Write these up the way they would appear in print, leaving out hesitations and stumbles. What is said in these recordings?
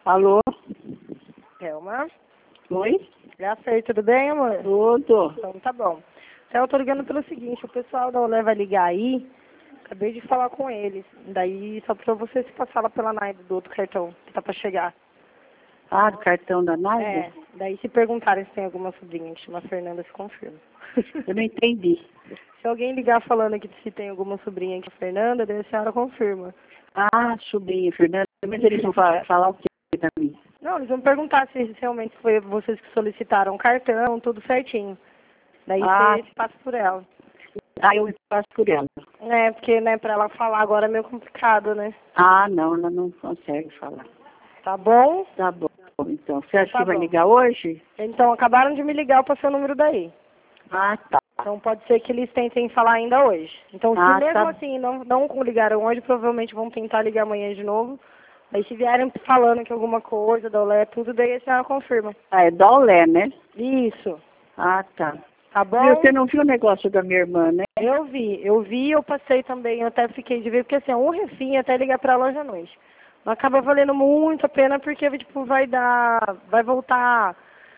Alô? Thelma? Oi? Já sei, tudo bem, amor? Tudo. Então tá bom. Então eu tô ligando pelo seguinte, o pessoal da Olé vai ligar aí, acabei de falar com eles. Daí só pra você se passar lá pela Naide do outro cartão, que tá pra chegar. Ah, do cartão da Naide? É, daí se perguntarem se tem alguma sobrinha que chama Fernanda, se confirma. Eu não entendi. Se alguém ligar falando que se tem alguma sobrinha que é Fernanda, daí a senhora confirma. Ah, sobrinha, Fernanda. Mas eles vão falar o que pra mim? Não, eles vão perguntar se realmente foi vocês que solicitaram o cartão, tudo certinho. Daí Ah, você passa por ela. eu passo por ela. É, porque, né, pra ela falar agora é meio complicado, né? Ah, não, ela não consegue falar. Tá bom? Tá bom, então. Você acha Tá que vai bom. ligar hoje? Então, acabaram de me ligar, eu passei o número daí. Ah, tá. Então, pode ser que eles tentem falar ainda hoje. Então, se Ah, mesmo tá. assim não ligaram hoje, provavelmente vão tentar ligar amanhã de novo. Aí, se vierem falando que alguma coisa, da Olé, tudo, daí a senhora confirma. Ah, é da Olé, né? Isso. Ah, tá. Tá bom? Viu, você não viu o negócio da minha irmã, né? Eu vi, eu passei também, eu até fiquei de ver, porque assim, um refim até ligar pra loja à noite. Não acaba valendo muito a pena, porque, tipo, vai voltar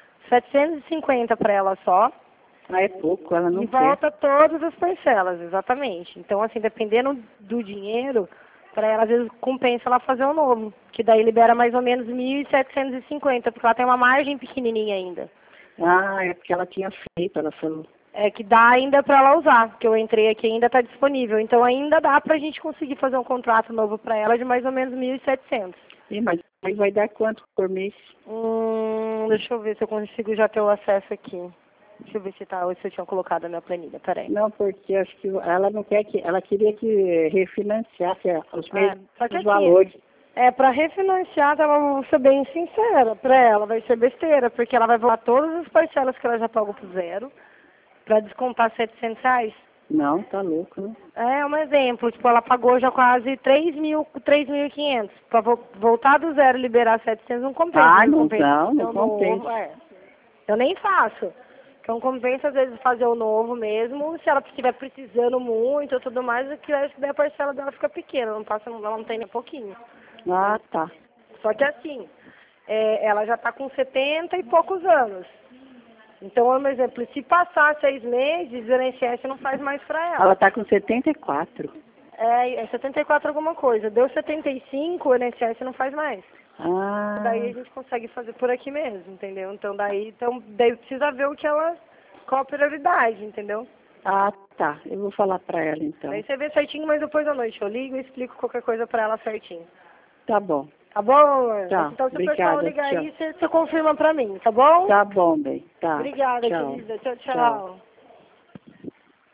750 pra ela só. Ah, é pouco, ela não E quer. volta todas as parcelas, exatamente. Então, assim, dependendo do dinheiro, pra ela, às vezes, compensa ela fazer um novo. Que daí libera mais ou menos 1.750, porque ela tem uma margem pequenininha ainda. Ah, é porque ela tinha feito, ela falou. É que dá ainda pra ela usar, porque eu entrei aqui e ainda tá disponível. Então ainda dá pra gente conseguir fazer um contrato novo pra ela de mais ou menos 1.700. Ih, mas aí vai dar quanto por mês? Deixa eu ver se eu consigo já ter o acesso aqui. Deixa eu ver se eu tinha colocado a minha planilha, peraí. Não, porque acho que ela não quer que, ela queria que refinanciasse os mesmos Só que assim, valores. pra refinanciar, eu vou ser bem sincera pra ela, vai ser besteira, porque ela vai voar todas as parcelas que ela já pagou pro zero, pra descontar R$ 700. Não, tá louco, né? É um exemplo, tipo, ela pagou já quase 3.500. Pra voltar do zero e liberar 700 não compensa. Ah, Não não, compensa não, fazer não o novo, compensa. Eu nem faço. Então compensa às vezes fazer o novo mesmo, se ela estiver precisando muito ou tudo mais, que acho que daí a parcela dela fica pequena, ela não tem nem pouquinho. Ah, tá. Só que assim, ela já tá com 70 e poucos anos. Então, um exemplo, se passar 6 meses, o INSS não faz mais pra ela. Ela tá com 74. É 74 alguma coisa. Deu 75, o INSS não faz mais. Ah, Daí a gente consegue fazer por aqui mesmo, entendeu? Então daí precisa ver qual a prioridade, entendeu? ah, tá. Eu vou falar pra ela então. Daí você vê certinho, mas depois da noite eu ligo e explico qualquer coisa pra ela certinho. Tá bom. Tá bom, amor? Tá, Então se o pessoal obrigada, ligar tchau. aí, você confirma pra mim, tá bom? Tá bom, bem. Tá. Obrigada, Tchau. querida. Tchau, Tchau. tchau.